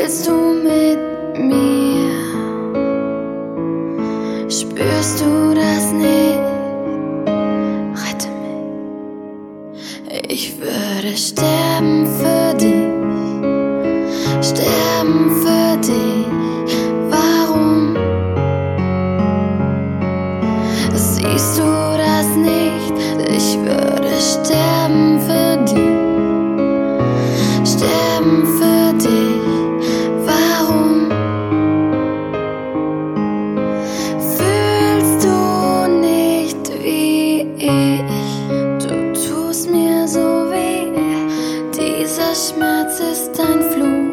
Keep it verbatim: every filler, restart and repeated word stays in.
Spielst du mit mir? Spürst du das nicht? Rette mich. Ich würde sterben für dich, sterben für dich. Warum siehst du das nicht? Ich würde sterben für dich, sterben für dich. Warum fühlst du nicht wie ich? Du tust mir so weh, dieser Schmerz ist ein Fluch.